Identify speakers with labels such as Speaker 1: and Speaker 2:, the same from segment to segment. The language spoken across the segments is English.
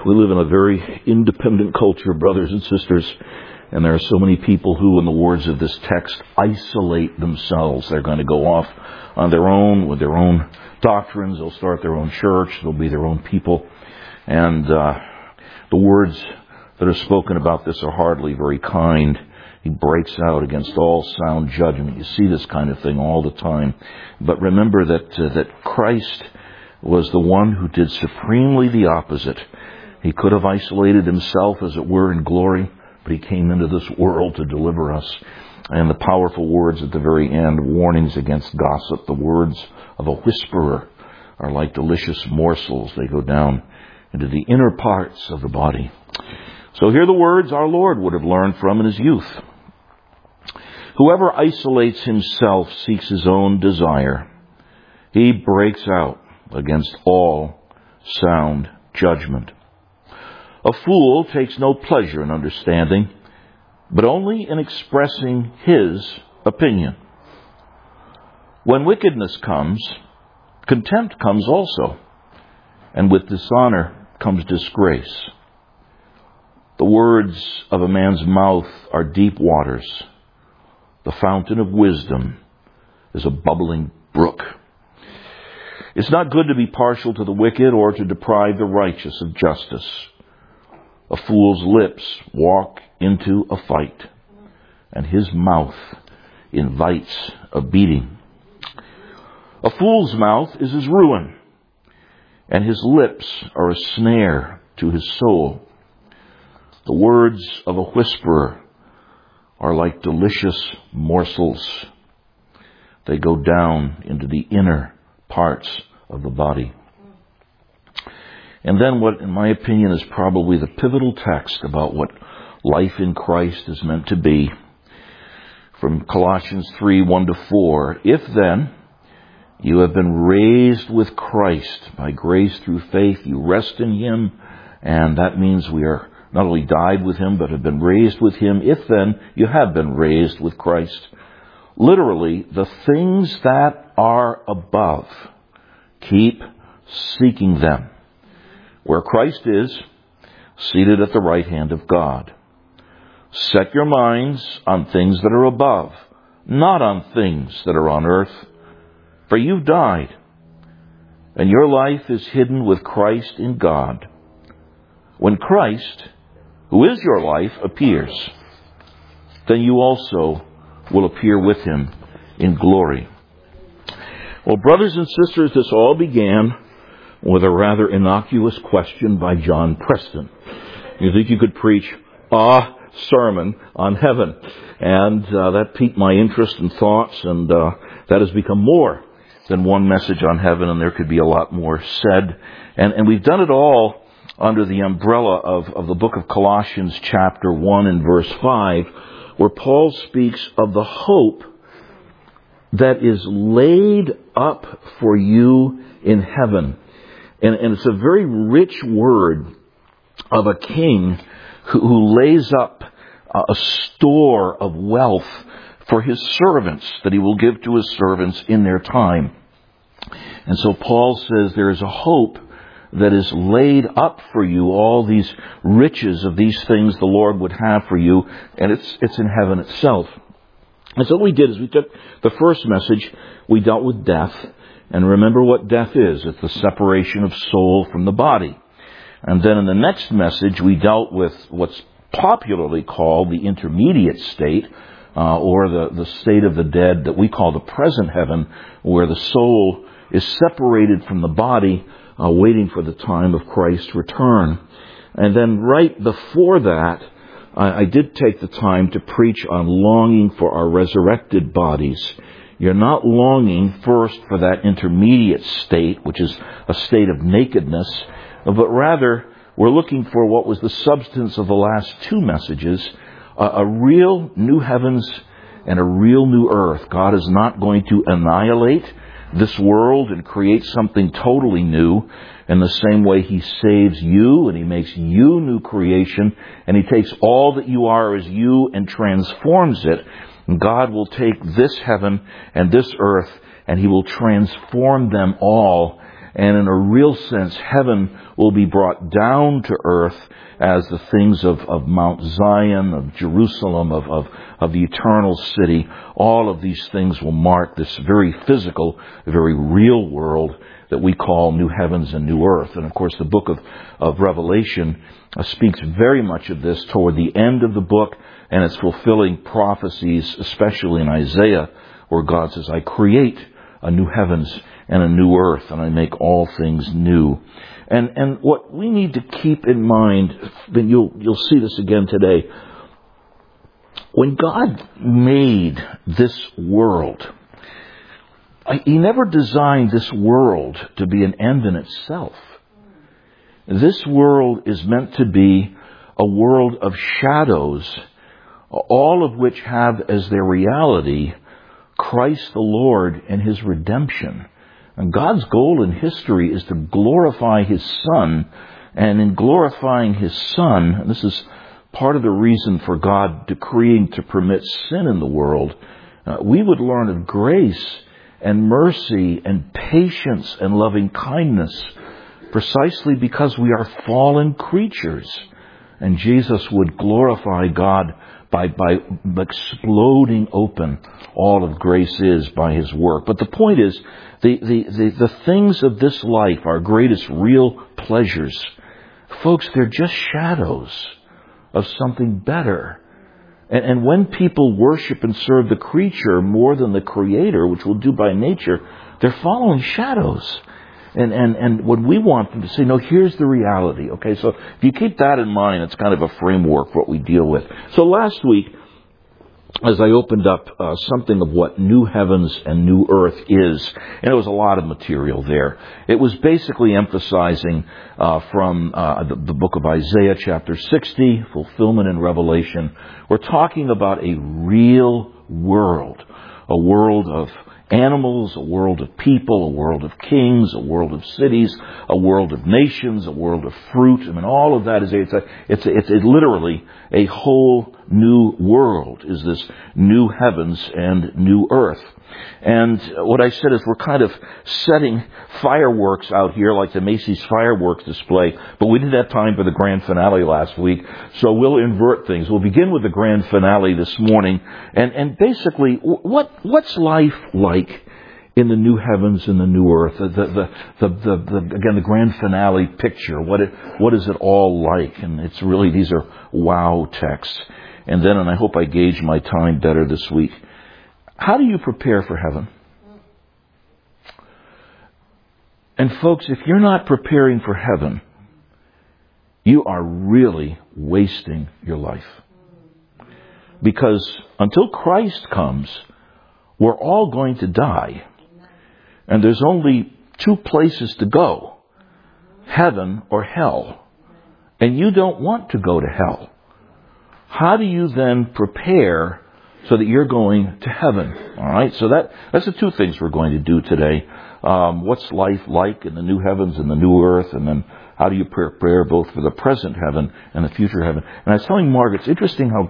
Speaker 1: We live in a very independent culture, brothers and sisters, and there are so many people who, in the words of this text, isolate themselves. They're going to go off on their own with their own doctrines. They'll start their own church. They'll be their own people. And the words that are spoken about this are hardly very kind. He breaks out against all sound judgment. You see this kind of thing all the time. But remember that Christ was the one who did supremely the opposite. He could have isolated himself, as it were, in glory, but he came into this world to deliver us. And the powerful words at the very end, warnings against gossip, the words of a whisperer are like delicious morsels. They go down into the inner parts of the body. So here are the words our Lord would have learned from in his youth. Whoever isolates himself seeks his own desire. He breaks out against all sound judgment. A fool takes no pleasure in understanding, but only in expressing his opinion. When wickedness comes, contempt comes also, and with dishonor comes disgrace. The words of a man's mouth are deep waters. The fountain of wisdom is a bubbling brook. It's not good to be partial to the wicked or to deprive the righteous of justice. A fool's lips walk into a fight, and his mouth invites a beating. A fool's mouth is his ruin, and his lips are a snare to his soul. The words of a whisperer are like delicious morsels. They go down into the inner parts of the body. And then what, in my opinion, is probably the pivotal text about what life in Christ is meant to be, from Colossians 3, 1-4. If then you have been raised with Christ by grace through faith, you rest in him, and that means we are not only died with him, but have been raised with him. If then you have been raised with Christ, literally, the things that are above, keep seeking them, where Christ is, seated at the right hand of God. Set your minds on things that are above, not on things that are on earth. For you've died, and your life is hidden with Christ in God. When Christ, who is your life, appears, then you also will appear with him in glory. Well, brothers and sisters, this all began with a rather innocuous question by John Preston. You think you could preach a sermon on heaven? And that piqued my interest and thoughts, and that has become more than one message on heaven, and there could be a lot more said. And we've done it all under the umbrella of the book of Colossians chapter 1 and verse 5, where Paul speaks of the hope that is laid up for you in heaven. And it's a very rich word of a king who lays up a store of wealth for his servants that he will give to his servants in their time. And so Paul says there is a hope that is laid up for you, all these riches of these things the Lord would have for you, and it's in heaven itself. And so what we did is we took the first message, we dealt with death, and remember what death is. It's the separation of soul from the body. And then in the next message, we dealt with what's popularly called the intermediate state, or the state of the dead that we call the present heaven, where the soul is separated from the body, waiting for the time of Christ's return. And then right before that, I did take the time to preach on longing for our resurrected bodies. You're not longing first for that intermediate state, which is a state of nakedness, but rather we're looking for what was the substance of the last two messages, a real new heavens and a real new earth. God is not going to annihilate this world and create something totally new. In the same way he saves you and he makes you new creation, and he takes all that you are as you and transforms it. And God will take this heaven and this earth and he will transform them all And in a real sense, heaven will be brought down to earth as the things of Mount Zion, of Jerusalem, of the eternal city. All of these things will mark this very physical, very real world that we call new heavens and new earth. And of course, the book of Revelation speaks very much of this toward the end of the book, and it's fulfilling prophecies, especially in Isaiah, where God says, I create a new heavens and a new earth, and I make all things new. And what we need to keep in mind, and you'll see this again today, when God made this world, He never designed this world to be an end in itself. This world is meant to be a world of shadows, all of which have as their reality Christ the Lord and His redemption. And God's goal in history is to glorify His Son. And in glorifying His Son, and this is part of the reason for God decreeing to permit sin in the world, we would learn of grace and mercy and patience and loving kindness precisely because we are fallen creatures. And Jesus would glorify God by exploding open all of grace is by His work. But the point is, the things of this life, our greatest real pleasures, folks, they're just shadows of something better. And when people worship and serve the creature more than the Creator, which we'll do by nature, they're following shadows. And when we want them to say, no, here's the reality. Okay, so if you keep that in mind, it's kind of a framework for what we deal with. So last week, as I opened up something of what new heavens and new earth is, and there was a lot of material there. It was basically emphasizing from the book of Isaiah, chapter 60, fulfillment in Revelation. We're talking about a real world, a world of animals, a world of people, a world of kings, a world of cities, a world of nations, a world of fruit. I mean, all of that is it's literally a whole new world. Is this new heavens and new earth? And what I said is we're kind of setting fireworks out here like the Macy's fireworks display, but we didn't have time for the grand finale last week, so we'll invert things. We'll begin with the grand finale this morning, and basically, what's life like in the new heavens and the new earth? Again, the grand finale picture. What is it all like? And it's really, these are wow texts. And then, and I hope I gauge my time better this week, how do you prepare for heaven? And folks, if you're not preparing for heaven, you are really wasting your life. Because until Christ comes, we're all going to die. And there's only two places to go, heaven or hell. And you don't want to go to hell. How do you then prepare so that you're going to heaven? All right, so that's the two things we're going to do today. What's life like in the new heavens and the new earth? And then how do you prepare both for the present heaven and the future heaven? And I was telling Margaret, it's interesting how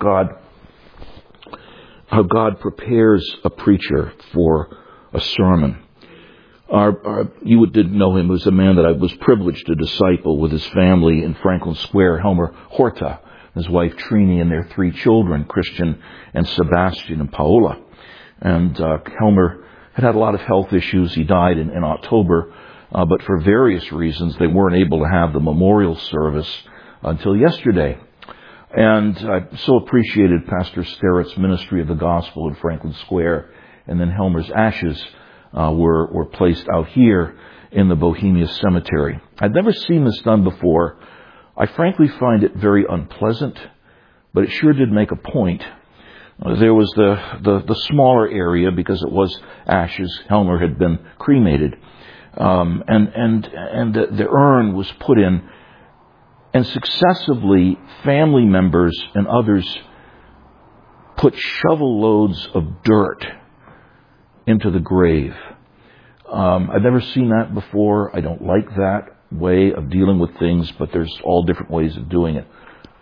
Speaker 1: God prepares a preacher for a sermon. You didn't know him. He was a man that I was privileged to disciple with his family in Franklin Square, Helmer Horta, his wife Trini, and their three children, Christian and Sebastian and Paola. And Helmer had a lot of health issues. He died in October, but for various reasons, they weren't able to have the memorial service until yesterday. And I so appreciated Pastor Sterrett's ministry of the gospel in Franklin Square. And then Helmer's ashes were placed out here in the Bohemia Cemetery. I'd never seen this done before. I frankly find it very unpleasant, but it sure did make a point. There was the smaller area because it was ashes. Helmer had been cremated, and the urn was put in, and successively family members and others put shovel loads of dirt into the grave. I've never seen that before. I don't like that way of dealing with things, but there's all different ways of doing it.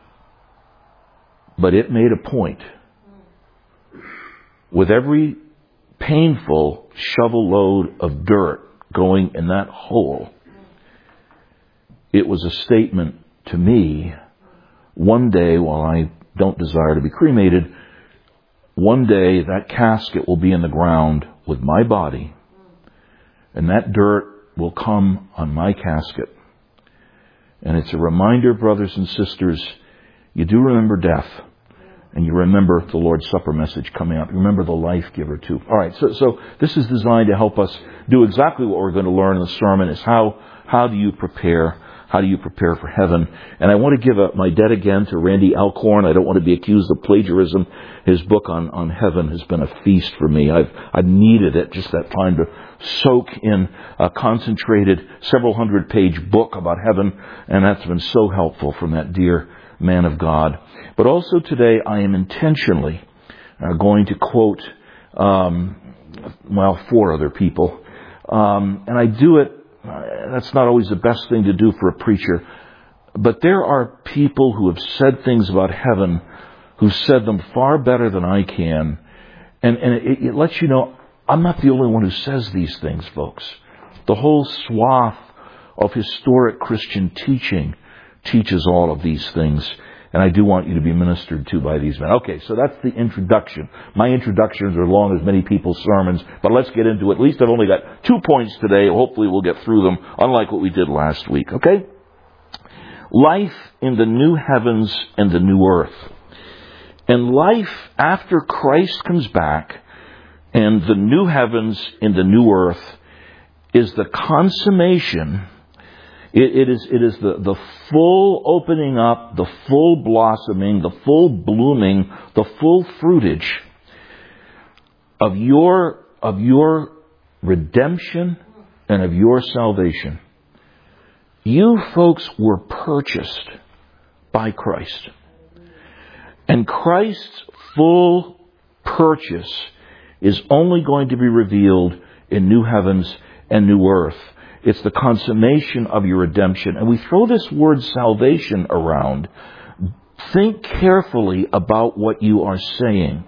Speaker 1: But it made a point. With every painful shovel load of dirt going in that hole, it was a statement to me, one day, while I don't desire to be cremated, one day that casket will be in the ground with my body, and that dirt will come on my casket. And it's a reminder, brothers and sisters, you do remember death, and you remember the Lord's Supper message coming up. You remember the life giver too. All right, so this is designed to help us do exactly what we're going to learn in the sermon, is how do you prepare? How do you prepare for heaven? And I want to give my debt again to Randy Alcorn. I don't want to be accused of plagiarism. His book on heaven has been a feast for me. I've needed it, just that time to soak in a concentrated, several hundred-page book about heaven, and that's been so helpful from that dear man of God. But also today I am intentionally going to quote, 4 other people. And I do it, that's not always the best thing to do for a preacher, but there are people who have said things about heaven, who've said them far better than I can. And it lets you know, I'm not the only one who says these things, folks. The whole swath of historic Christian teaching teaches all of these things. And I do want you to be ministered to by these men. Okay, so that's the introduction. My introductions are long as many people's sermons, but let's get into it. At least I've only got 2 points today. Hopefully we'll get through them, unlike what we did last week, okay? Life in the new heavens and the new earth. And life after Christ comes back and the new heavens and the new earth is the consummation. It is the full opening up, the full blossoming, the full blooming, the full fruitage of your redemption and of your salvation. You folks were purchased by Christ. And Christ's full purchase is only going to be revealed in new heavens and new earth. It's the consummation of your redemption. And we throw this word salvation around. Think carefully about what you are saying.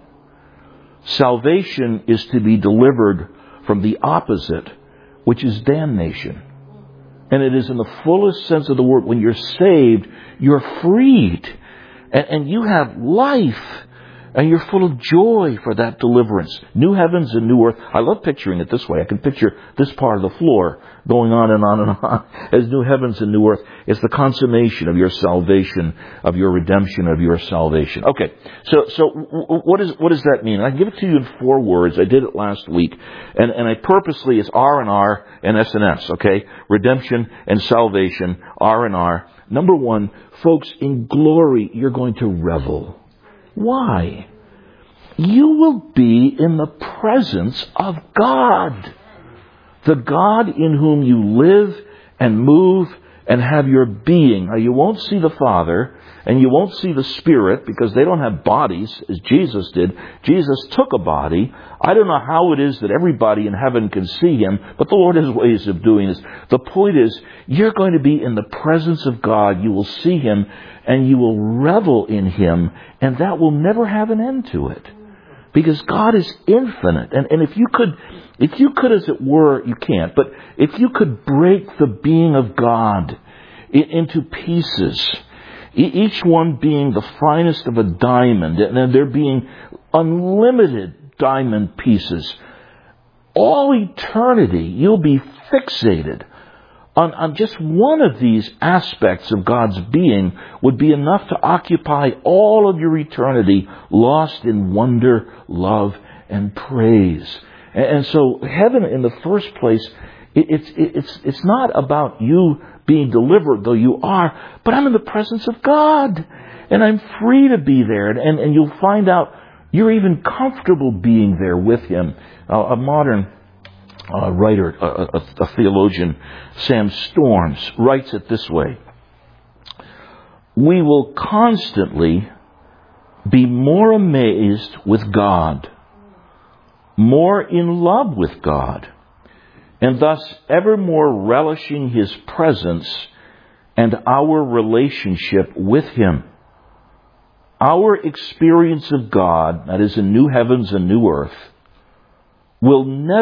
Speaker 1: Salvation is to be delivered from the opposite, which is damnation. And it is in the fullest sense of the word. When you're saved, you're freed. And you have life. And you're full of joy for that deliverance. New heavens and new earth. I love picturing it this way. I can picture this part of the floor going on and on and on as new heavens and new earth. It's the consummation of your salvation, of your redemption, of your salvation. Okay, so what does that mean? I give it to you in 4 words. I did it last week. And I purposely, it's R and S and S, okay? Redemption and salvation, R and R. Number 1, folks, in glory, you're going to revel. Why? You will be in the presence of God. The God in whom you live and move and have your being. Now, you won't see the Father and you won't see the Spirit because they don't have bodies as Jesus did. Jesus took a body. I don't know how it is that everybody in heaven can see Him, but the Lord has ways of doing this. The point is, you're going to be in the presence of God. You will see Him and you will revel in Him, and that will never have an end to it. Because God is infinite. And if you could, as it were, you can't, but if you could break the being of God into pieces, each one being the finest of a diamond, and there being unlimited diamond pieces, all eternity you'll be fixated on just one of these aspects of God's being would be enough to occupy all of your eternity, lost in wonder, love, and praise. And so heaven, in the first place, it's not about you being delivered, though you are, but I'm in the presence of God, and I'm free to be there, and you'll find out you're even comfortable being there with Him. A modern writer, a theologian, Sam Storms, writes it this way: we will constantly be more amazed with God, more in love with God, and thus ever more relishing His presence and our relationship with Him. Our experience of God, that is in new heavens and new earth, will never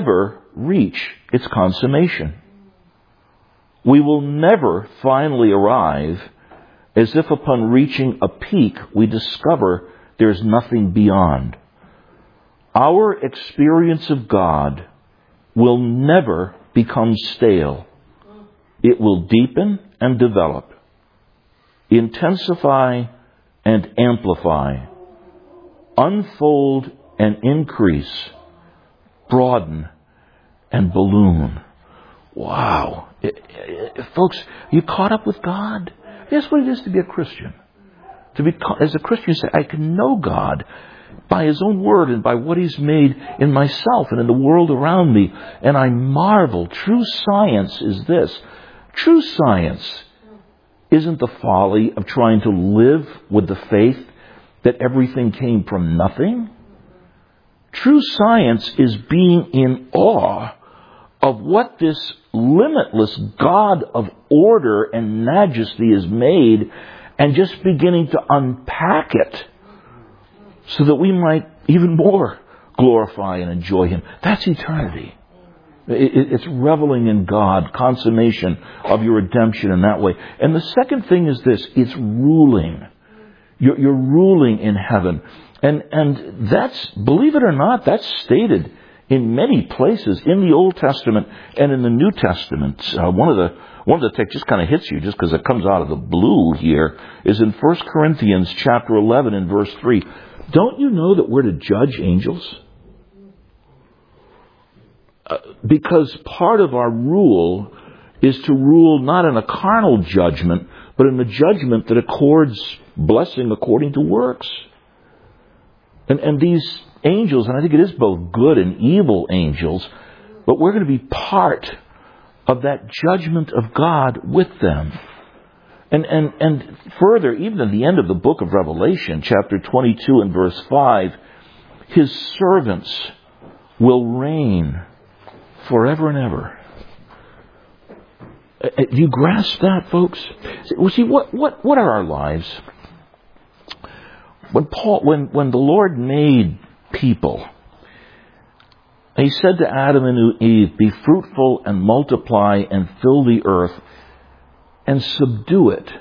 Speaker 1: reach its consummation. We will never finally arrive as if upon reaching a peak we discover there's nothing beyond. Our experience of God will never become stale. It will deepen and develop, intensify and amplify, unfold and increase, broaden and balloon. Wow. Folks, you caught up with God? That's what it is to be a Christian. As a Christian, you say, I can know God by His own Word and by what He's made in myself and in the world around me. And I marvel. True science is this. True science isn't the folly of trying to live with the faith that everything came from nothing. True science is being in awe of what this limitless God of order and majesty has made, and just beginning to unpack it so that we might even more glorify and enjoy Him. That's eternity. It's reveling in God, consummation of your redemption in that way. And the second thing is this, it's ruling. You're ruling in heaven. And that's, believe it or not, that's stated in many places in the Old Testament and in the New Testament. One of the texts just kind of hits you just because it comes out of the blue here is in 1 Corinthians chapter 11 and verse 3. Don't you know that we're to judge angels? Because part of our rule is to rule not in a carnal judgment, but in a judgment that accords blessing according to works. And these angels, and I think it is both good and evil angels, but we're going to be part of that judgment of God with them. And further, even at the end of the book of Revelation, chapter 22 and verse 5, His servants will reign forever and ever. Do you grasp that, folks? Well, see, what are our lives? When the Lord made people, He said to Adam and Eve, be fruitful and multiply and fill the earth and subdue it.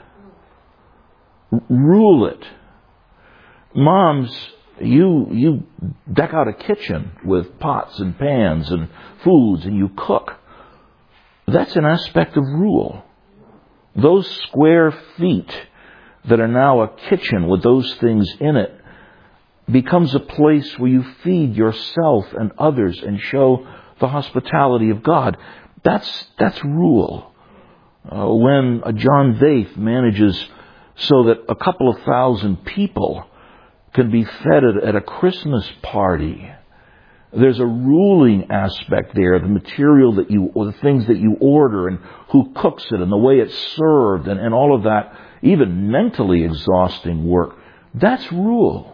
Speaker 1: Rule it. Moms, you deck out a kitchen with pots and pans and foods and you cook. That's an aspect of rule. Those square feet that are now a kitchen with those things in it becomes a place where you feed yourself and others and show the hospitality of God. That's rule. When a John Vaith manages so that a couple of thousand people can be fed at a Christmas party, there's a ruling aspect there, the material or the things that you order and who cooks it and the way it's served and all of that, even mentally exhausting work. That's rule.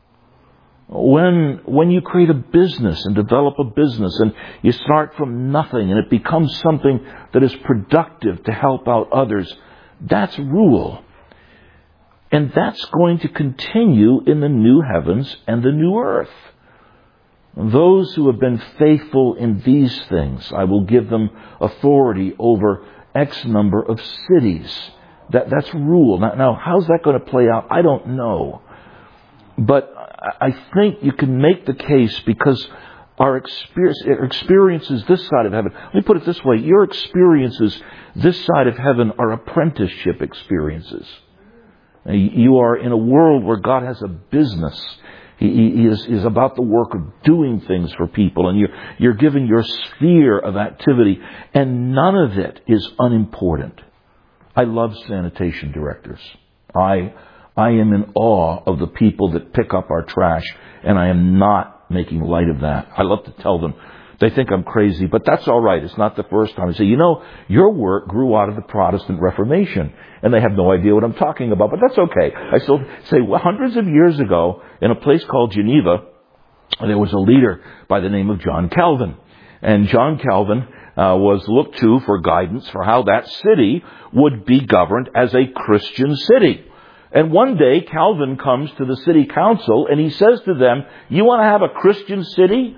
Speaker 1: When you create a business and develop a business and you start from nothing and it becomes something that is productive to help out others, that's rule. And that's going to continue in the new heavens and the new earth. Those who have been faithful in these things, I will give them authority over X number of cities. That's rule. Now, how's that going to play out? I don't know. But I think you can make the case because our experiences this side of heaven, let me put it this way, your experiences this side of heaven are apprenticeship experiences. You are in a world where God has a business. He is about the work of doing things for people, and you're given your sphere of activity, and none of it is unimportant. I love sanitation directors. I am in awe of the people that pick up our trash, and I am not making light of that. I love to tell them. They think I'm crazy, but that's all right. It's not the first time. I say, your work grew out of the Protestant Reformation. And they have no idea what I'm talking about, but that's okay. I still say, hundreds of years ago, in a place called Geneva, there was a leader by the name of John Calvin. And John Calvin was looked to for guidance for how that city would be governed as a Christian city. And one day, Calvin comes to the city council and he says to them, you want to have a Christian city?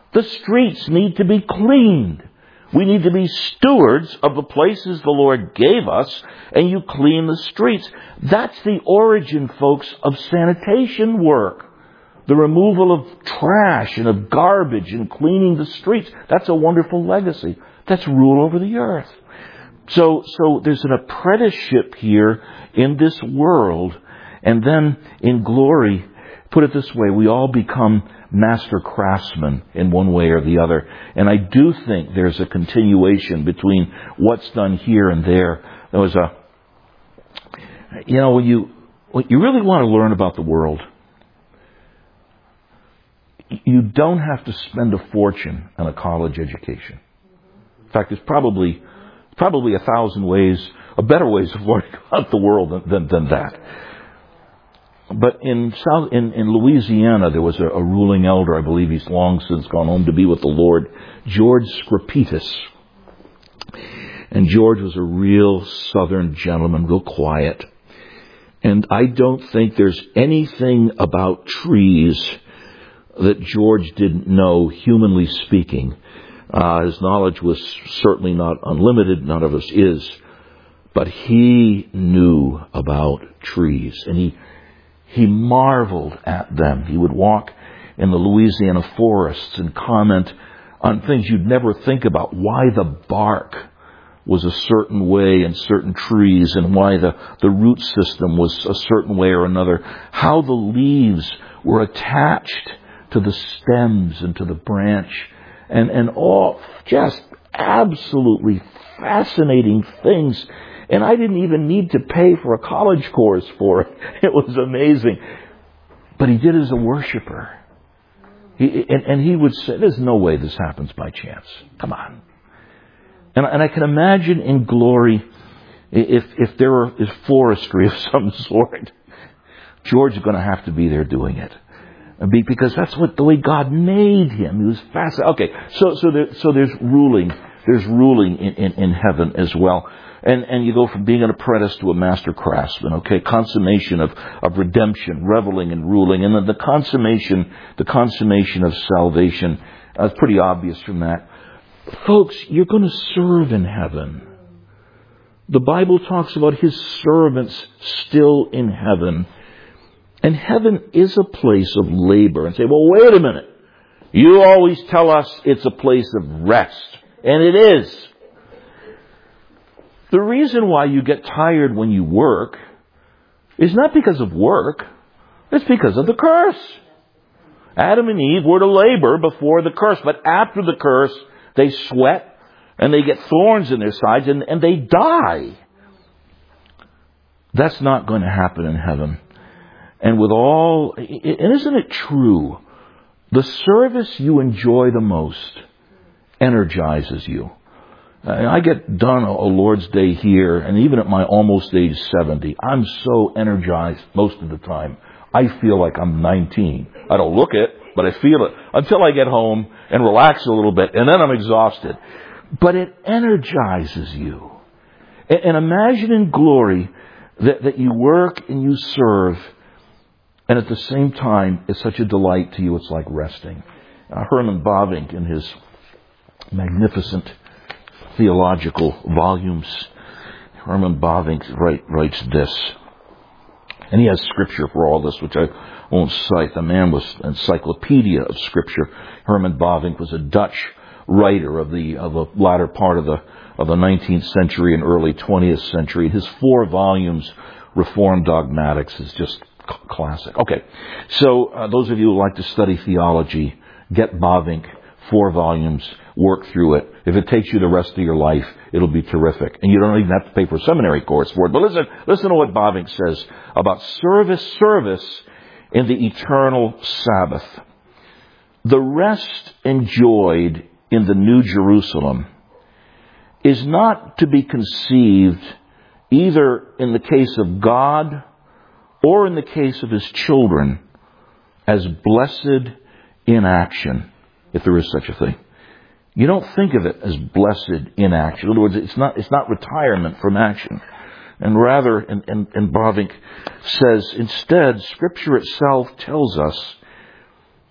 Speaker 1: The streets need to be cleaned. We need to be stewards of the places the Lord gave us, and you clean the streets. That's the origin, folks, of sanitation work. The removal of trash and of garbage and cleaning the streets. That's a wonderful legacy. That's rule over the earth. So there's an apprenticeship here in this world. And then in glory, put it this way, we all become master craftsmen in one way or the other. And I do think there's a continuation between what's done here and there. There was when you really want to learn about the world, you don't have to spend a fortune on a college education. In fact, there's probably 1,000 ways, better ways of learning about the world than that. But in Louisiana, there was a ruling elder, I believe he's long since gone home to be with the Lord, George Scrippitis. And George was a real Southern gentleman, real quiet. And I don't think there's anything about trees that George didn't know, humanly speaking. His knowledge was certainly not unlimited, none of us is. But he knew about trees, and he marveled at them. He would walk in the Louisiana forests and comment on things you'd never think about. Why the bark was a certain way in certain trees, and why the root system was a certain way or another. How the leaves were attached to the stems and to the branch. And all just absolutely fascinating things. And I didn't even need to pay for a college course for it. It was amazing. But he did it as a worshiper. He would say, there's no way this happens by chance. Come on. And I can imagine in glory, if there is forestry of some sort, George is going to have to be there doing it. Because that's the way God made him. He was fascinating. Okay, so there's ruling. There's ruling in heaven as well. And you go from being an apprentice to a master craftsman, okay? Consummation of redemption, reveling and ruling. And then the consummation of salvation. It's pretty obvious from that. Folks, you're going to serve in heaven. The Bible talks about His servants still in heaven. And heaven is a place of labor. And say, well, wait a minute. You always tell us it's a place of rest. And it is. The reason why you get tired when you work is not because of work. It's because of the curse. Adam and Eve were to labor before the curse. But after the curse, they sweat and they get thorns in their sides and they die. That's not going to happen in heaven. And isn't it true? The service you enjoy the most energizes you. I get done a Lord's Day here, and even at my almost age 70, I'm so energized most of the time. I feel like I'm 19. I don't look it, but I feel it until I get home and relax a little bit, and then I'm exhausted. But it energizes you. And imagine in glory that you work and you serve, and at the same time, it's such a delight to you, it's like resting. Herman Bavinck, in his magnificent theological volumes, Herman Bavinck writes this. And he has scripture for all this, which I won't cite. The man was an encyclopedia of scripture. Herman Bavinck was a Dutch writer of the latter part of the 19th century and early 20th century. His 4 volumes, Reformed Dogmatics, is just classic. Okay, so those of you who like to study theology, get Bavinck, 4 volumes, work through it. If it takes you the rest of your life, it'll be terrific. And you don't even have to pay for a seminary course for it. But listen to what Bavinck says about service in the eternal Sabbath. The rest enjoyed in the New Jerusalem is not to be conceived either in the case of God or in the case of His children as blessed inaction, if there is such a thing. You don't think of it as blessed inaction. In other words, it's not retirement from action. And rather, and Bavinck says, instead, Scripture itself tells us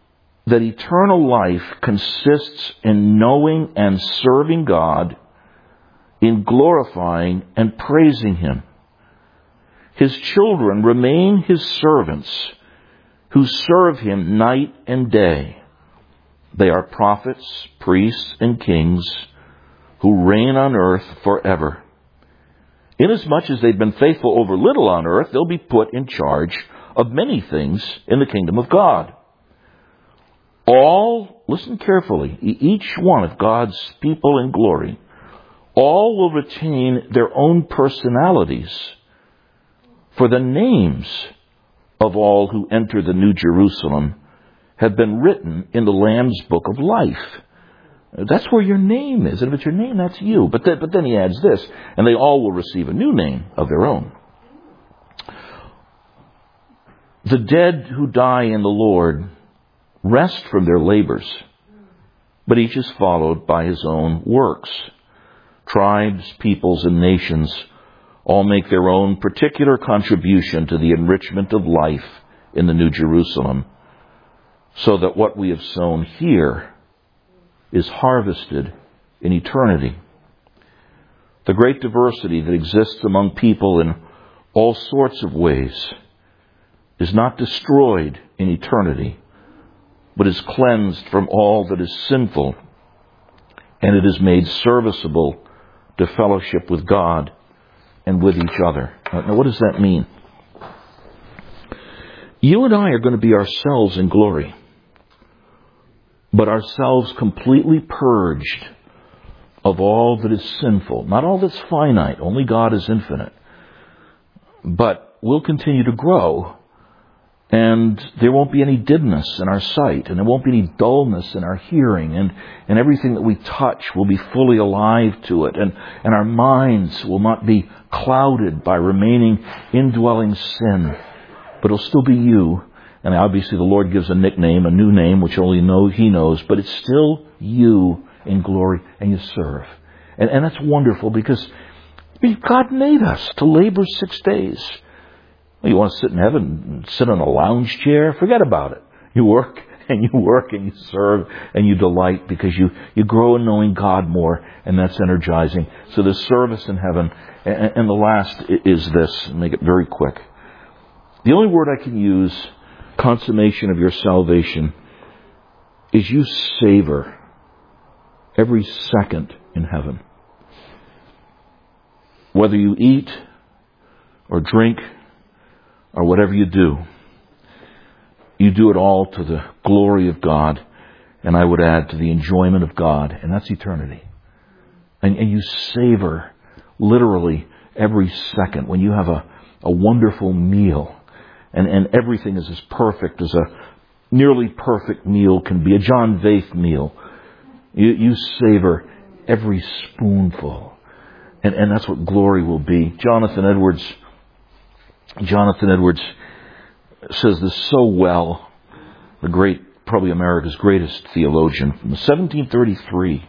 Speaker 1: that eternal life consists in knowing and serving God, in glorifying and praising Him. His children remain His servants who serve Him night and day. They are prophets, priests, and kings who reign on earth forever. Inasmuch as they've been faithful over little on earth, they'll be put in charge of many things in the kingdom of God. All, listen carefully, each one of God's people in glory, all will retain their own personalities, for the names of all who enter the New Jerusalem have been written in the Lamb's book of life. That's where your name is. And if it's your name, that's you. But then he adds this, and they all will receive a new name of their own. The dead who die in the Lord rest from their labors, but each is followed by his own works. Tribes, peoples, and nations all make their own particular contribution to the enrichment of life in the New Jerusalem, so that what we have sown here is harvested in eternity. The great diversity that exists among people in all sorts of ways is not destroyed in eternity, but is cleansed from all that is sinful, and it is made serviceable to fellowship with God and with each other. Now, what does that mean? You and I are going to be ourselves in glory, but ourselves completely purged of all that is sinful. Not all that's finite. Only God is infinite. But we'll continue to grow, and there won't be any dimness in our sight, and there won't be any dullness in our hearing, and everything that we touch will be fully alive to it, and our minds will not be clouded by remaining indwelling sin, but it'll still be you. And obviously the Lord gives a nickname, a new name, which only He knows, but it's still you in glory, and you serve. And that's wonderful, because God made us to labor 6 days. Well, you want to sit in heaven and sit on a lounge chair? Forget about it. You work and you serve and you delight, because you grow in knowing God more, and that's energizing. So there's service in heaven. And the last is this, make it very quick. The only word I can use, consummation of your salvation, is you savor every second in heaven. Whether you eat or drink or whatever you do it all to the glory of God, and I would add to the enjoyment of God, and that's eternity. And you savor literally every second when you have a wonderful meal, and everything is as perfect as a nearly perfect meal can be, a John Vaith meal. You savor every spoonful, and that's what glory will be. Jonathan Edwards says this so well, the great, probably America's greatest theologian, from 1733.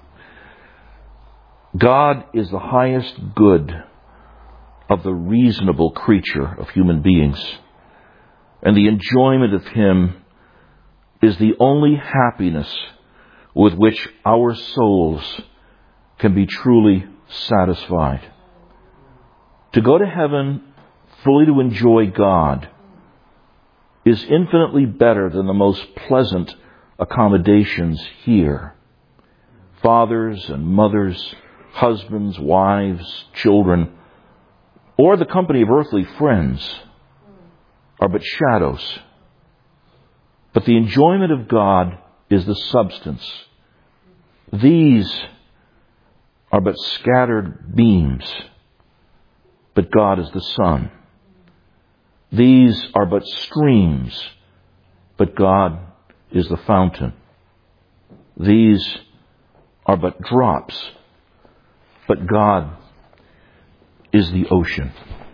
Speaker 1: God is the highest good of the reasonable creature of human beings, and the enjoyment of Him is the only happiness with which our souls can be truly satisfied. To go to heaven fully to enjoy God is infinitely better than the most pleasant accommodations here. Fathers and mothers, husbands, wives, children, or the company of earthly friends are but shadows. But the enjoyment of God is the substance. These are but scattered beams, but God is the sun. These are but streams, but God is the fountain. These are but drops, but God is the ocean.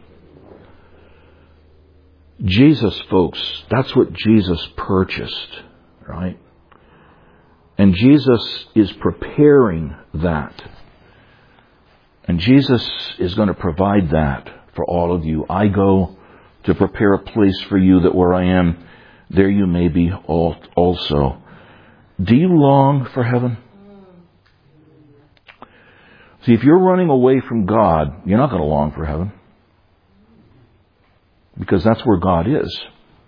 Speaker 1: Jesus, folks, that's what Jesus purchased, right? And Jesus is preparing that. And Jesus is going to provide that for all of you. I go to prepare a place for you, that where I am, there you may be also. Do you long for heaven? See, if you're running away from God, you're not going to long for heaven. Because that's where God is.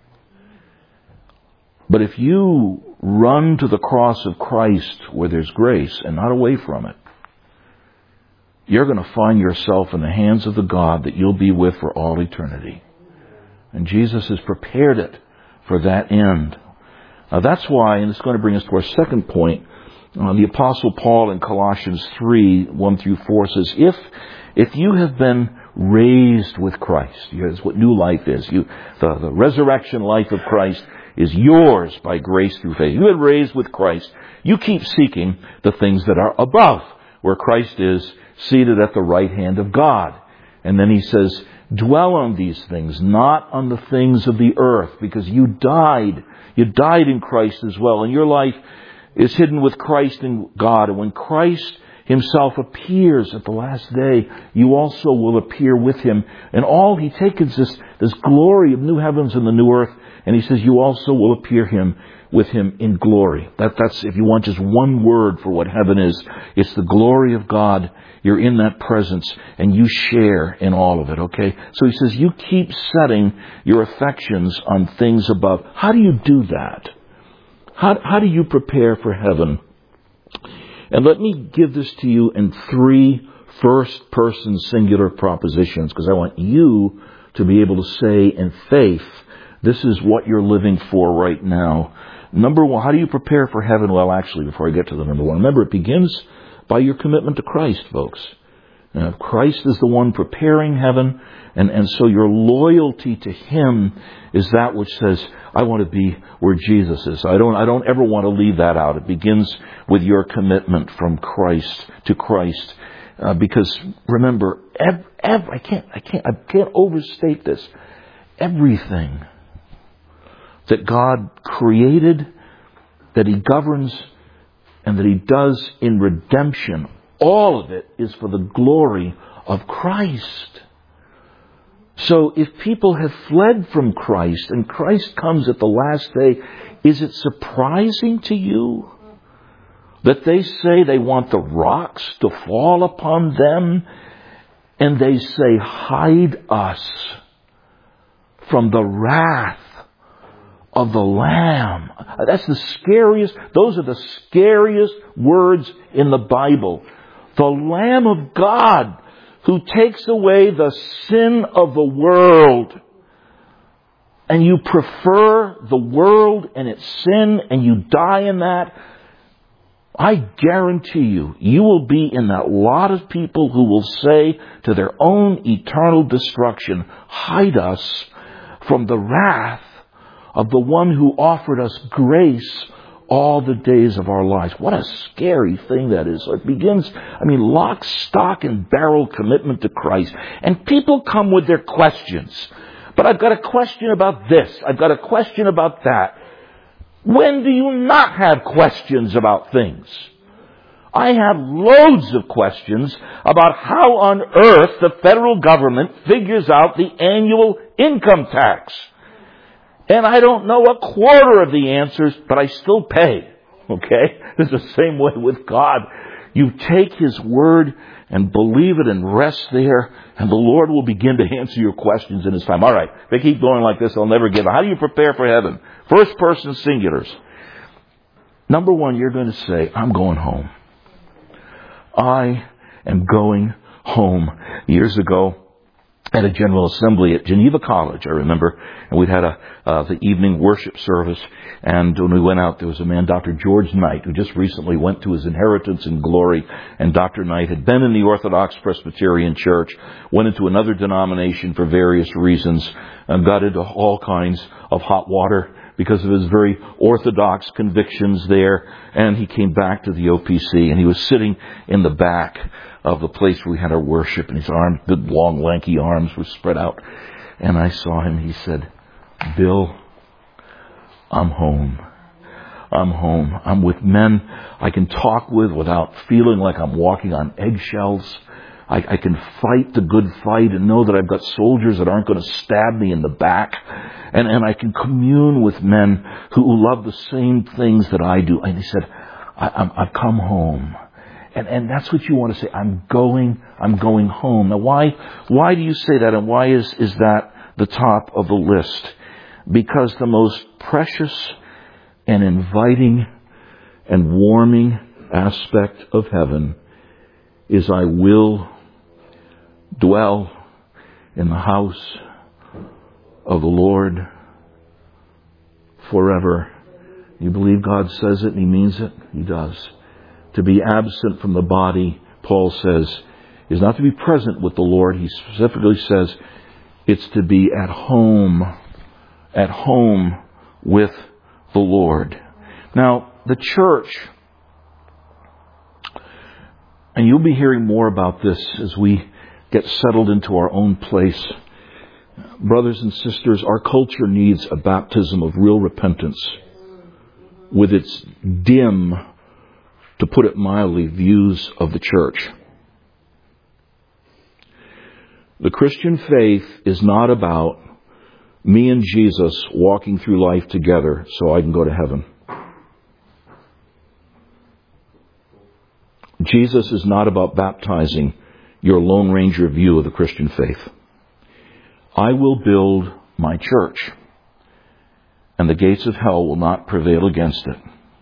Speaker 1: But if you run to the cross of Christ where there's grace and not away from it, you're going to find yourself in the hands of the God that you'll be with for all eternity. And Jesus has prepared it for that end. That's why, and it's going to bring us to our second point, the Apostle Paul in Colossians 3, 1 through 4 says, if you have been raised with Christ, here's what new life is. The resurrection life of Christ is yours by grace through faith. You have been raised with Christ. You keep seeking the things that are above, where Christ is seated at the right hand of God. And then he says, dwell on these things, not on the things of the earth, because you died. You died in Christ as well. And your life is hidden with Christ in God. And when Christ Himself appears at the last day, you also will appear with Him. And all He takes is this glory of new heavens and the new earth. And He says, you also will appear with Him in glory. That's, if you want just one word for what heaven is, it's the glory of God. You're in that presence and you share in all of it, okay? So He says, you keep setting your affections on things above. How do you do that? How do you prepare for heaven? And let me give this to you in 3 first-person singular propositions, because I want you to be able to say in faith, this is what you're living for right now. Number one, how do you prepare for heaven? Well, actually, before I get to the number one, remember, it begins by your commitment to Christ, folks. Christ is the one preparing heaven, and so your loyalty to Him is that which says, I want to be where Jesus is. I don't ever want to leave that out. It begins with your commitment from Christ to Christ. Because remember, I can't overstate this. Everything that God created, that He governs, and that He does in redemption, all of it is for the glory of Christ. So if people have fled from Christ and Christ comes at the last day, is it surprising to you that they say they want the rocks to fall upon them, and they say, hide us from the wrath of the Lamb? That's the scariest, those are the scariest words in the Bible. The Lamb of God who takes away the sin of the world. And you prefer the world and its sin, and you die in that. I guarantee you, you will be in that lot of people who will say to their own eternal destruction, hide us from the wrath of the one who offered us grace all the days of our lives. What a scary thing that is. So it begins, lock, stock, and barrel commitment to Christ. And people come with their questions. But I've got a question about this. I've got a question about that. When do you not have questions about things? I have loads of questions about how on earth the federal government figures out the annual income tax. And I don't know a quarter of the answers, but I still pay. Okay? It's the same way with God. You take His Word and believe it and rest there, and the Lord will begin to answer your questions in His time. All right. If they keep going like this, I'll never give up. How do you prepare for heaven? First person singulars. Number one, you're going to say, I'm going home. I am going home. Years ago, at a General Assembly at Geneva College, I remember, and we'd had the evening worship service, and when we went out, there was a man, Dr. George Knight, who just recently went to his inheritance in glory, and Dr. Knight had been in the Orthodox Presbyterian Church, went into another denomination for various reasons, and got into all kinds of hot water because of his very orthodox convictions there, and he came back to the OPC, and he was sitting in the back of the place where we had our worship, and his arms, the long, lanky arms were spread out. And I saw him. He said, Bill, I'm home. I'm home. I'm with men I can talk with without feeling like I'm walking on eggshells. I can fight the good fight and know that I've got soldiers that aren't going to stab me in the back. And I can commune with men who love the same things that I do. And he said, I've come home. And that's what you want to say. I'm going home. Now why do you say that, and why is that the top of the list? Because the most precious and inviting and warming aspect of heaven is I will dwell in the house of the Lord forever. You believe God says it and He means it? He does. To be absent from the body, Paul says, is not to be present with the Lord. He specifically says it's to be at home with the Lord. Now, the church, and you'll be hearing more about this as we get settled into our own place. Brothers and sisters, our culture needs a baptism of real repentance with its dim, to put it mildly, views of the church. The Christian faith is not about me and Jesus walking through life together so I can go to heaven. Jesus is not about baptizing your Lone Ranger view of the Christian faith. I will build my church, and the gates of hell will not prevail against it.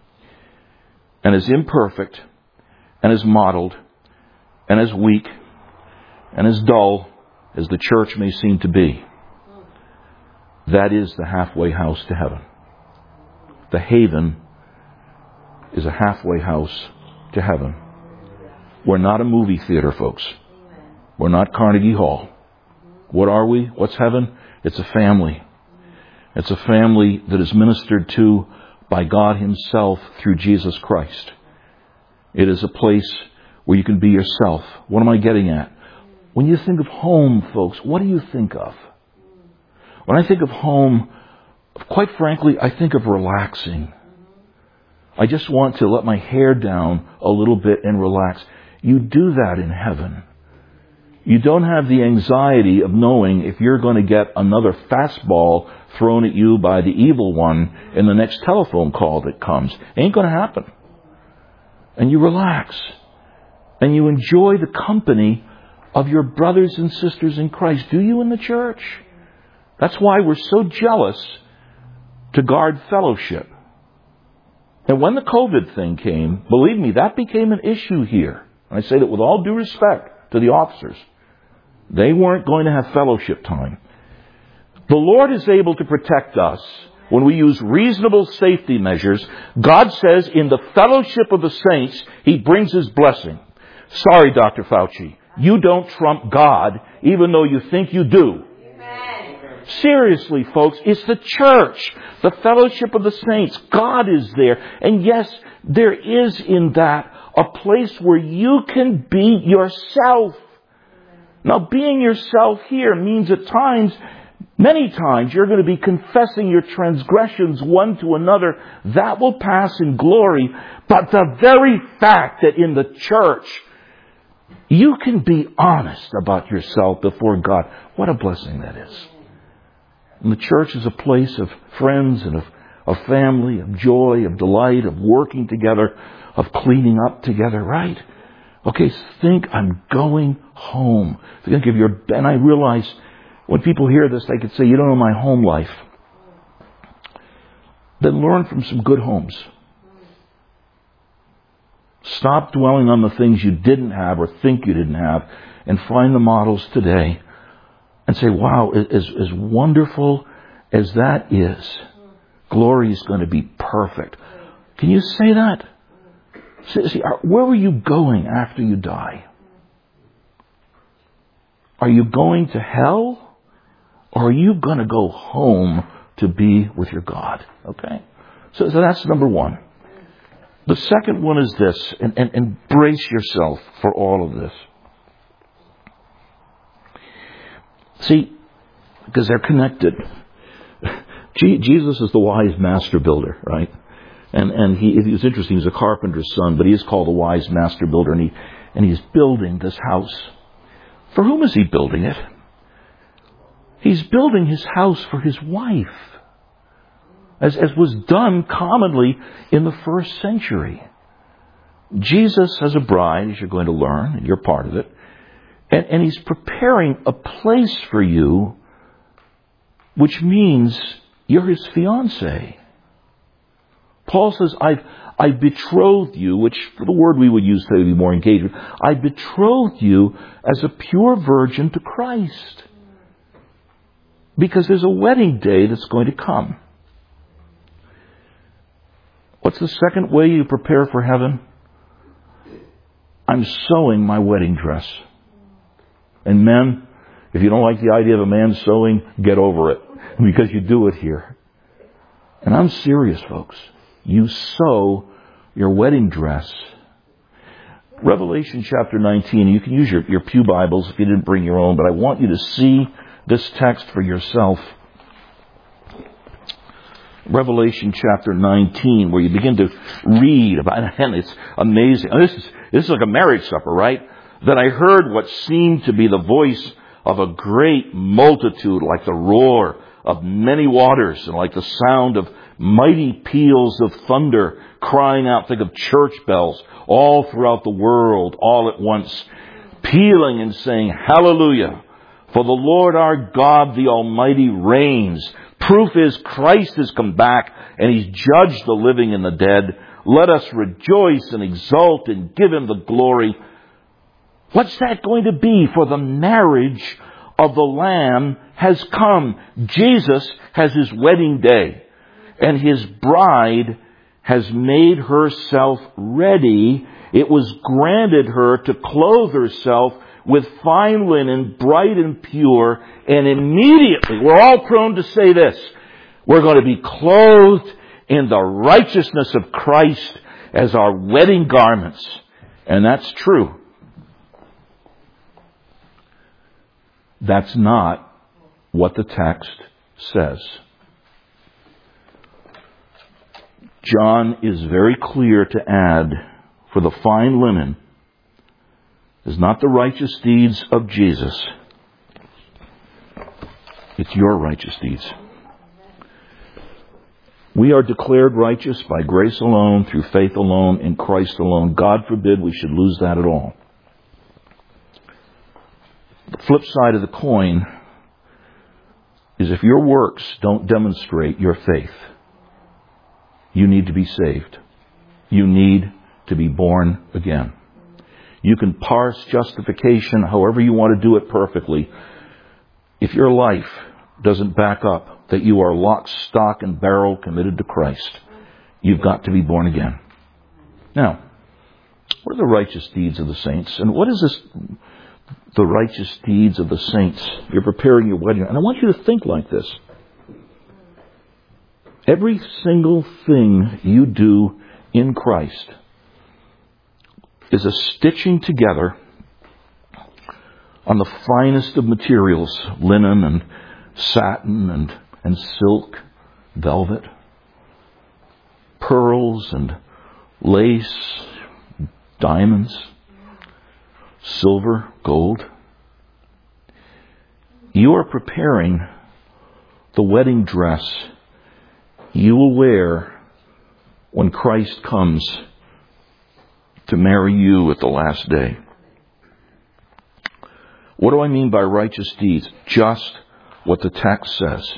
Speaker 1: And as imperfect, and as mottled, and as weak, and as dull as the church may seem to be, that is the halfway house to heaven. The haven is a halfway house to heaven. We're not a movie theater, folks. We're not Carnegie Hall. What are we? What's heaven? It's a family. It's a family that is ministered to by God Himself through Jesus Christ. It is a place where you can be yourself. What am I getting at? When you think of home, folks, what do you think of? When I think of home, quite frankly, I think of relaxing. I just want to let my hair down a little bit and relax. You do that in heaven. You don't have the anxiety of knowing if you're going to get another fastball thrown at you by the evil one in the next telephone call that comes. It ain't going to happen. And you relax. And you enjoy the company of your brothers and sisters in Christ. Do you in the church? That's why we're so jealous to guard fellowship. And when the COVID thing came, believe me, that became an issue here. And I say that with all due respect to the officers. They weren't going to have fellowship time. The Lord is able to protect us when we use reasonable safety measures. God says in the fellowship of the saints, He brings His blessing. Sorry, Dr. Fauci, you don't trump God, even though you think you do. Amen. Seriously, folks, it's the church, the fellowship of the saints. God is there. And yes, there is in that a place where you can be yourself. Now, being yourself here means at times, many times, you're going to be confessing your transgressions one to another. That will pass in glory. But the very fact that in the church, you can be honest about yourself before God, what a blessing that is. And the church is a place of friends and of family, of joy, of delight, of working together, of cleaning up together, right? Okay, think I'm going home. Think of and I realize when people hear this, they could say, you don't know my home life. Then learn from some good homes. Stop dwelling on the things you didn't have or think you didn't have, and find the models today and say, wow, as wonderful as that is, glory is going to be perfect. Can you say that? See, where are you going after you die? Are you going to hell? Or are you going to go home to be with your God? Okay? So that's number one. The second one is this, and brace yourself for all of this. See, because they're connected. Jesus is the wise master builder, right? And it was interesting, he's a carpenter's son, but he is called a wise master builder, and he's building this house. For whom is he building it? He's building his house for his wife, as was done commonly in the first century. Jesus has a bride, as you're going to learn, and you're part of it, and he's preparing a place for you, which means you're his fiancé. Paul says, I betrothed you, which for the word we would use today would be more engaging. I betrothed you as a pure virgin to Christ. Because there's a wedding day that's going to come. What's the second way you prepare for heaven? I'm sewing my wedding dress. And men, if you don't like the idea of a man sewing, get over it. Because you do it here. And I'm serious, folks. You sew your wedding dress. Revelation chapter 19. You can use your pew Bibles if you didn't bring your own, but I want you to see this text for yourself. Revelation chapter 19, where you begin to read about, and it's amazing. This is like a marriage supper, right? Then I heard what seemed to be the voice of a great multitude, like the roar of many waters, and like the sound of mighty peals of thunder, crying out, think of church bells, all throughout the world, all at once, pealing and saying, Hallelujah! For the Lord our God, the Almighty, reigns. Proof is Christ has come back, and He's judged the living and the dead. Let us rejoice and exult and give Him the glory. What's that going to be? For the marriage of the Lamb has come. Jesus has His wedding day, and His bride has made herself ready. It was granted her to clothe herself with fine linen, bright and pure, and immediately, we're all prone to say this, we're going to be clothed in the righteousness of Christ as our wedding garments. And that's true. That's not what the text says. John is very clear to add, for the fine linen is not the righteous deeds of Jesus. It's your righteous deeds. We are declared righteous by grace alone, through faith alone, in Christ alone. God forbid we should lose that at all. The flip side of the coin is if your works don't demonstrate your faith, you need to be saved. You need to be born again. You can parse justification however you want to do it perfectly. If your life doesn't back up that you are lock, stock, and barrel committed to Christ, you've got to be born again. Now, what are the righteous deeds of the saints? And what is this, the righteous deeds of the saints? You're preparing your wedding. And I want you to think like this. Every single thing you do in Christ is a stitching together on the finest of materials, linen and satin and silk, velvet, pearls and lace, diamonds, silver, gold. You are preparing the wedding dress you will wear when Christ comes to marry you at the last day. What do I mean by righteous deeds? Just what the text says.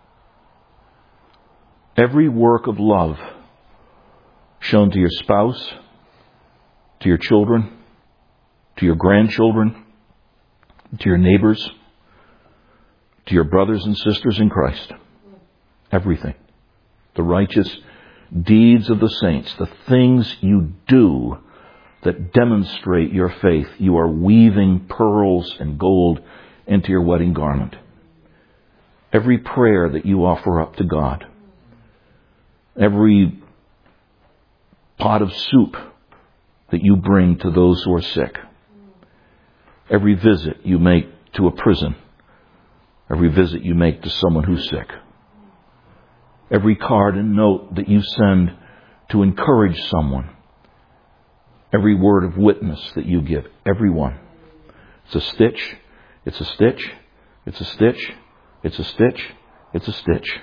Speaker 1: Every work of love shown to your spouse, to your children, to your grandchildren, to your neighbors, to your brothers and sisters in Christ. Everything. The righteous deeds of the saints, the things you do that demonstrate your faith. You are weaving pearls and gold into your wedding garment. Every prayer that you offer up to God. Every pot of soup that you bring to those who are sick. Every visit you make to a prison. Every visit you make to someone who's sick. Every card and note that you send to encourage someone. Every word of witness that you give. Every one. It's a stitch It's a stitch. It's a stitch. It's a stitch. It's a stitch.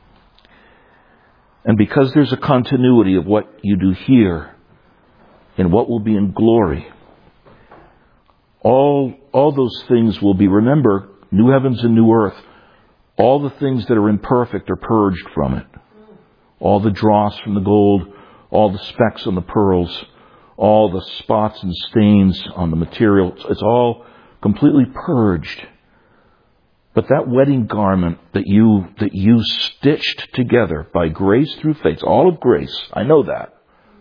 Speaker 1: And because there's a continuity of what you do here and what will be in glory, all those things will be, remember, new heavens and new earth. All the things that are imperfect are purged from it. All the dross from the gold, all the specks on the pearls, all the spots and stains on the material. It's all completely purged. But that wedding garment that you stitched together by grace through faith, it's all of grace. I know that.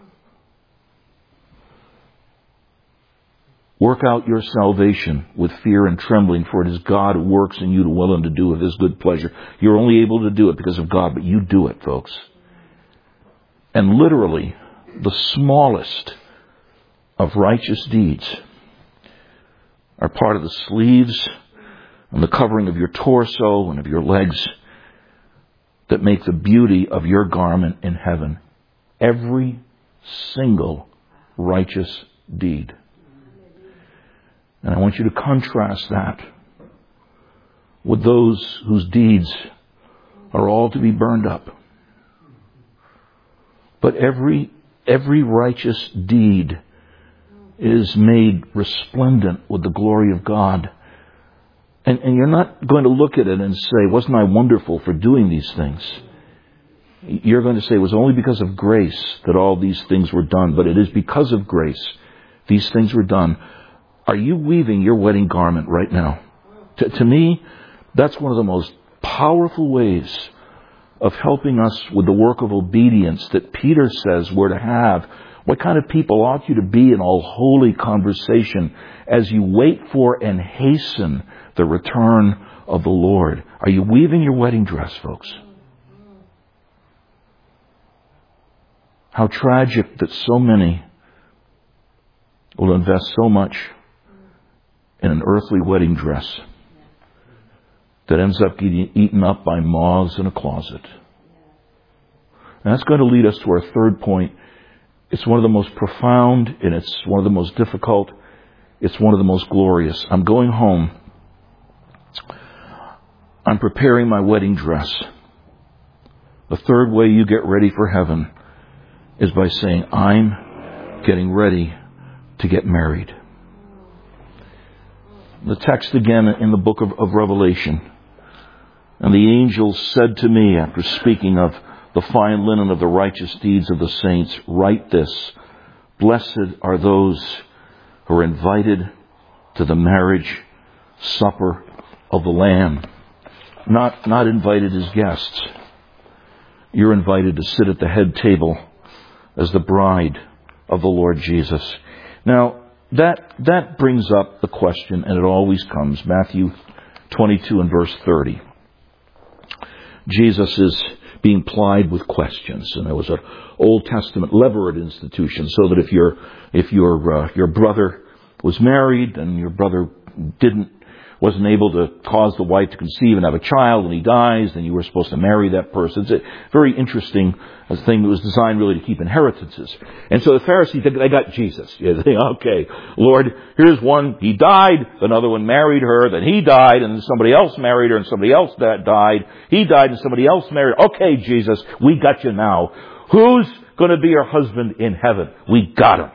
Speaker 1: Work out your salvation with fear and trembling, for it is God who works in you to will and to do of His good pleasure. You're only able to do it because of God, but you do it, folks. And literally, the smallest of righteous deeds are part of the sleeves and the covering of your torso and of your legs that make the beauty of your garment in heaven. Every single righteous deed. And I want you to contrast that with those whose deeds are all to be burned up. But every righteous deed is made resplendent with the glory of God. And you're not going to look at it and say, wasn't I wonderful for doing these things? You're going to say it was only because of grace that all these things were done. But it is because of grace these things were done. Are you weaving your wedding garment right now? To me, that's one of the most powerful ways of helping us with the work of obedience that Peter says we're to have. What kind of people ought you to be in all holy conversation as you wait for and hasten the return of the Lord? Are you weaving your wedding dress, folks? How tragic that so many will invest so much in an earthly wedding dress that ends up getting eaten up by moths in a closet. And that's going to lead us to our third point. It's one of the most profound, and it's one of the most difficult. It's one of the most glorious. I'm going home. I'm preparing my wedding dress. The third way you get ready for heaven is by saying, I'm getting ready to get married. The text again in the book of Revelation. And the angel said to me, after speaking of the fine linen of the righteous deeds of the saints, write this: blessed are those who are invited to the marriage supper of the Lamb. Not invited as guests. You're invited to sit at the head table as the bride of the Lord Jesus. Now, that brings up the question, and it always comes, Matthew 22 and verse 30. Jesus is being plied with questions, and there was an Old Testament Levirate institution, so that if your brother was married and your brother wasn't able to cause the wife to conceive and have a child, and he dies, then you were supposed to marry that person. It's a very interesting thing that was designed really to keep inheritances. And so the Pharisees, they got Jesus. You think, okay, Lord, here's one, he died, another one married her, then he died, and then somebody else married her, and somebody else died, he died, and somebody else married her. Okay, Jesus, we got you now. Who's going to be your husband in heaven? We got him.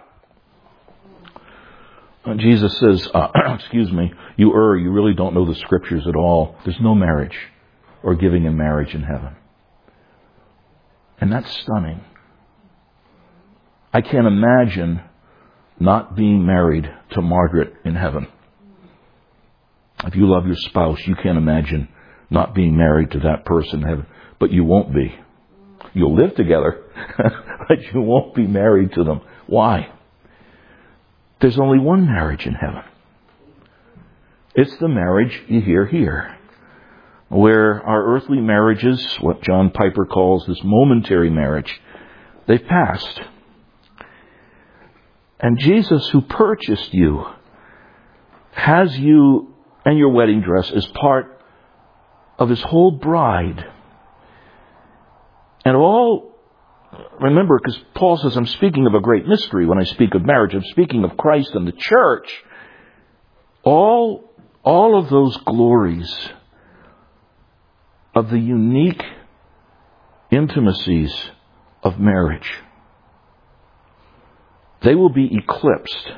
Speaker 1: And Jesus says, excuse me, you really don't know the Scriptures at all. There's no marriage or giving in marriage in heaven. And that's stunning. I can't imagine not being married to Margaret in heaven. If you love your spouse, you can't imagine not being married to that person in heaven. But you won't be. You'll live together, but you won't be married to them. Why? There's only one marriage in heaven. It's the marriage you hear here. Where our earthly marriages, what John Piper calls this momentary marriage, they've passed. And Jesus, who purchased you, has you and your wedding dress as part of His whole bride. And remember, because Paul says I'm speaking of a great mystery when I speak of marriage. I'm speaking of Christ and the church. All all of those glories of the unique intimacies of marriage, they will be eclipsed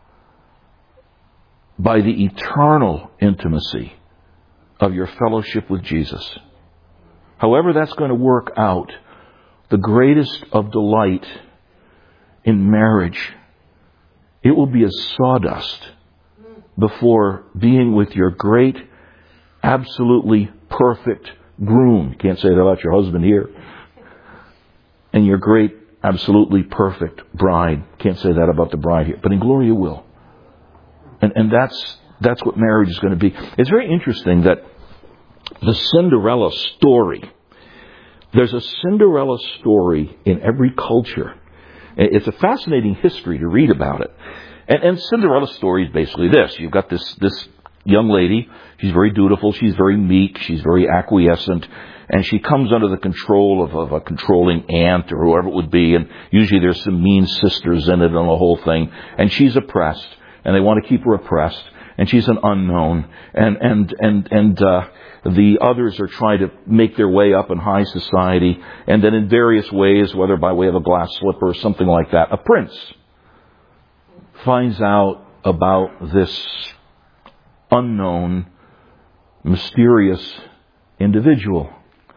Speaker 1: by the eternal intimacy of your fellowship with Jesus. However that's going to work out, the greatest of delight in marriage, it will be as sawdust before being with your great, absolutely perfect groom. You can't say that about your husband here. And your great, absolutely perfect bride. Can't say that about the bride here. But in glory you will. And that's what marriage is going to be. It's very interesting that the Cinderella story, there's a Cinderella story in every culture. It's a fascinating history to read about it. And Cinderella's story is basically this. You've got this young lady. She's very dutiful. She's very meek. She's very acquiescent. And she comes under the control of a controlling aunt or whoever it would be. And usually there's some mean sisters in it and the whole thing. And she's oppressed. And they want to keep her oppressed. And she's an unknown. And the others are trying to make their way up in high society. And then in various ways, whether by way of a glass slipper or something like that, a prince finds out about this unknown, mysterious individual.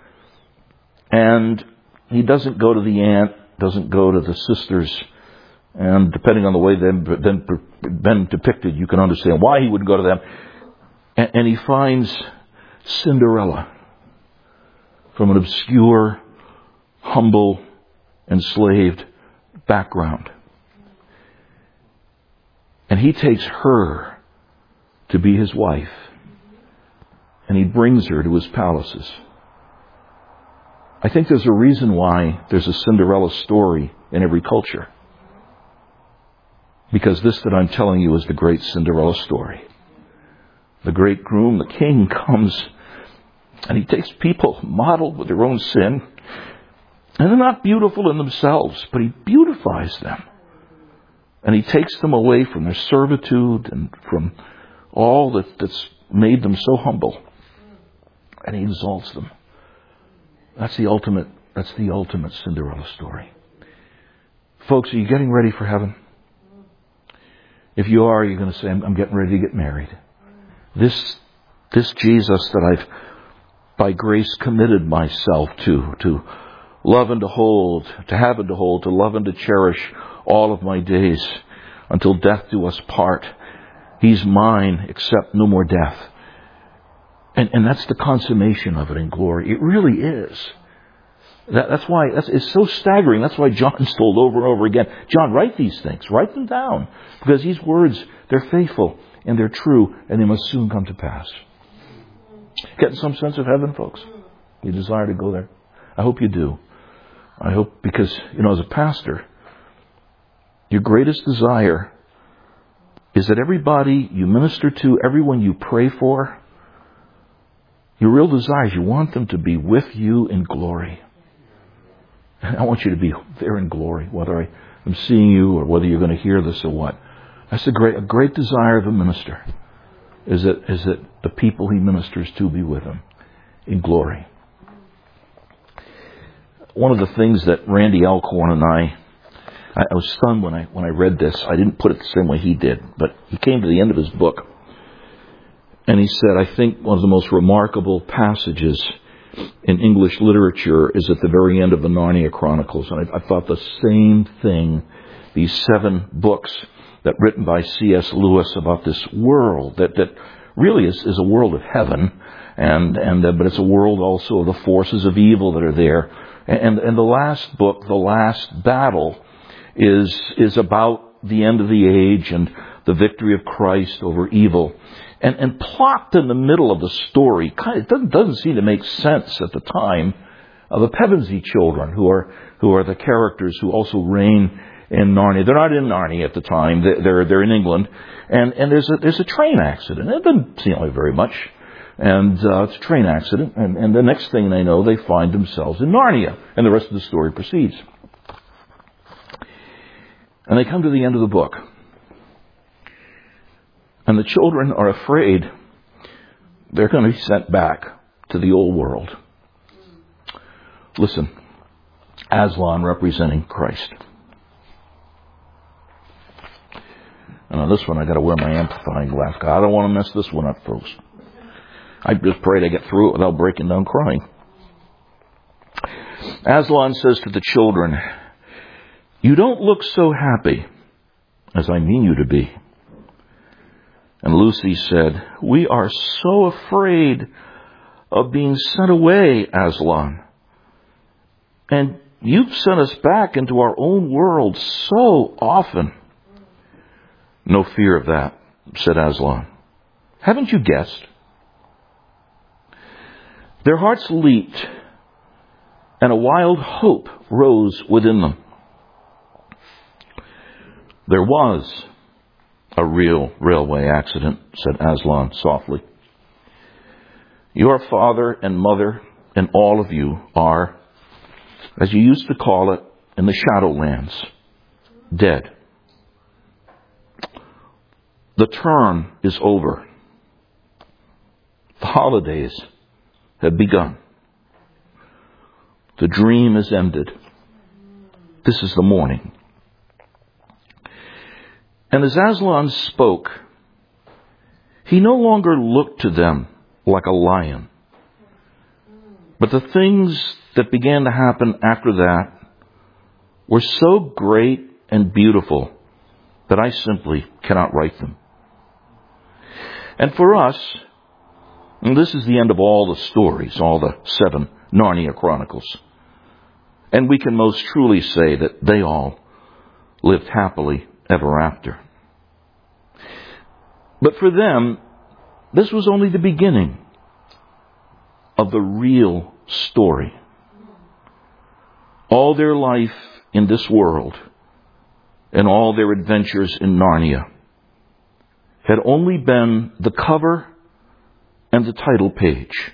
Speaker 1: And he doesn't go to the aunt, doesn't go to the sisters. And depending on the way they've been depicted, you can understand why he wouldn't go to them. And he finds Cinderella from an obscure, humble, enslaved background. And he takes her to be his wife. And he brings her to his palaces. I think there's a reason why there's a Cinderella story in every culture. Because this that I'm telling you is the great Cinderella story. The great groom, the king, comes and he takes people modeled with their own sin. And they're not beautiful in themselves, but he beautifies them. And he takes them away from their servitude and from all that's made them so humble. And he exalts them. That's the ultimate Cinderella story. Folks, are you getting ready for heaven? If you are, you're going to say, I'm getting ready to get married. This Jesus that I've by grace committed myself to love and to hold, to have and to hold, to love and to cherish all of my days until death do us part. He's mine, except no more death. And that's the consummation of it in glory. It really is. That's why it's so staggering. That's why John's told over and over again, John, write these things. Write them down. Because these words, they're faithful and they're true and they must soon come to pass. Getting some sense of heaven, folks? You desire to go there? I hope you do. I hope because, as a pastor, your greatest desire is that everybody you minister to, everyone you pray for, your real desire is you want them to be with you in glory. I want you to be there in glory, whether I'm seeing you or whether you're going to hear this or what. That's a great desire of a minister, is that the people he ministers to be with him in glory. One of the things that Randy Alcorn and I was stunned when I read this. I didn't put it the same way he did, but he came to the end of his book and he said, I think one of the most remarkable passages in English literature is at the very end of the Narnia Chronicles. And I thought the same thing. These 7 books that written by C.S. Lewis about this world that really is a world of heaven, but it's a world also of the forces of evil that are there. And the last book, The Last Battle, is about the end of the age and the victory of Christ over evil. And plopped in the middle of the story, it doesn't seem to make sense at the time, of the Pevensey children, who are the characters who also reign in Narnia. They're not in Narnia at the time. They're in England, and there's a train accident. It doesn't seem like very much, and it's a train accident. And the next thing they know, they find themselves in Narnia, and the rest of the story proceeds. And they come to the end of the book. And the children are afraid they're going to be sent back to the old world. Listen, Aslan representing Christ. And on this one, I got to wear my amplifying glass. I don't want to mess this one up, folks. I just pray to get through it without breaking down crying. Aslan says to the children, "You don't look so happy as I mean you to be." And Lucy said, "We are so afraid of being sent away, Aslan. And you've sent us back into our own world so often." "No fear of that," said Aslan. "Haven't you guessed?" Their hearts leaped, and a wild hope rose within them. "There was a real railway accident," said Aslan softly. "Your father and mother and all of you are, as you used to call it in the Shadowlands, dead. The term is over. The holidays have begun. The dream is ended. This is the morning." And as Aslan spoke, he no longer looked to them like a lion. But the things that began to happen after that were so great and beautiful that I simply cannot write them. And for us, and this is the end of all the stories, all the 7 Narnia Chronicles. And we can most truly say that they all lived happily ever after. But for them, this was only the beginning of the real story. All their life in this world and all their adventures in Narnia had only been the cover and the title page.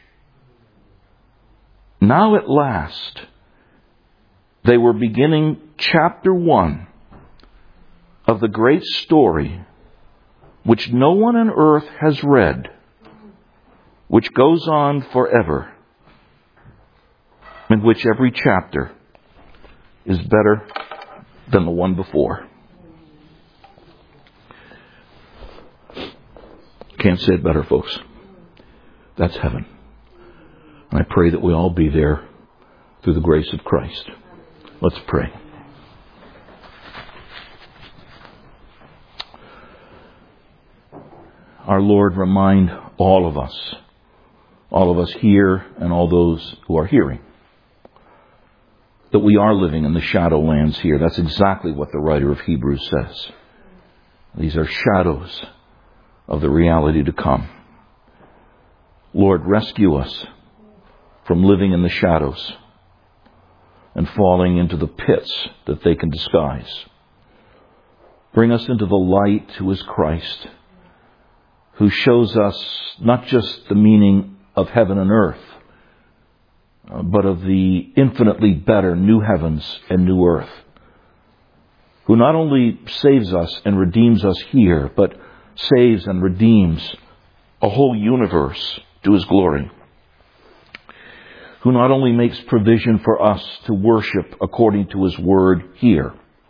Speaker 1: Now at last, they were beginning chapter 1 of the great story which no one on earth has read, which goes on forever, in which every chapter is better than the one before. Can't say it better, folks. That's heaven. And I pray that we all be there through the grace of Christ. Let's pray. Our Lord, remind all of us here and all those who are hearing, that we are living in the shadowlands here. That's exactly what the writer of Hebrews says. These are shadows of the reality to come. Lord, rescue us from living in the shadows and falling into the pits that they can disguise. Bring us into the light who is Christ, who shows us not just the meaning of heaven and earth, but of the infinitely better new heavens and new earth, who not only saves us and redeems us here, but saves and redeems a whole universe to His glory, who not only makes provision for us to worship according to His word here,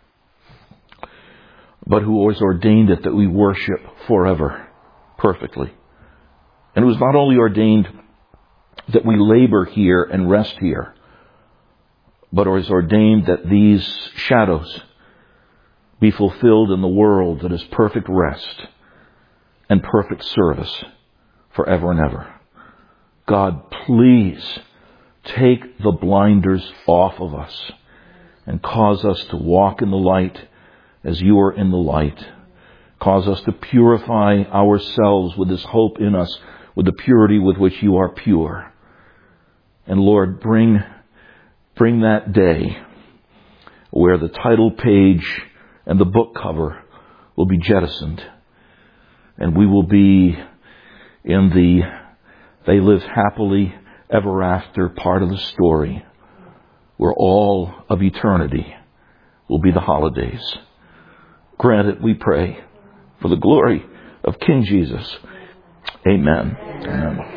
Speaker 1: but who has ordained it that we worship forever perfectly. And who has not only ordained that we labor here and rest here, but has ordained that these shadows be fulfilled in the world that is perfect rest and perfect service forever and ever. God, please take the blinders off of us and cause us to walk in the light as you are in the light. Cause us to purify ourselves with this hope in us, with the purity with which you are pure. And Lord, bring that day where the title page and the book cover will be jettisoned, and we will be in the they live happily ever after part of the story, where all of eternity will be the holidays. Grant it, we pray, for the glory of King Jesus. Amen. Amen.